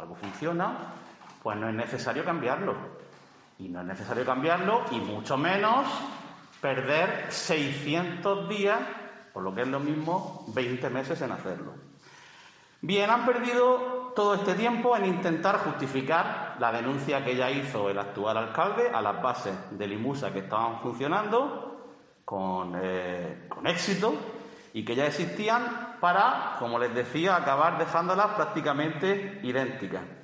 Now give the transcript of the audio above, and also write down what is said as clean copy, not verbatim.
algo funciona, pues no es necesario cambiarlo. Y no es necesario cambiarlo, y mucho menos perder 600 días, por lo que es lo mismo, 20 meses en hacerlo. Bien, han perdido todo este tiempo en intentar justificar la denuncia que ya hizo el actual alcalde a las bases del IMUSA que estaban funcionando con éxito y que ya existían para, como les decía, acabar dejándolas prácticamente idénticas.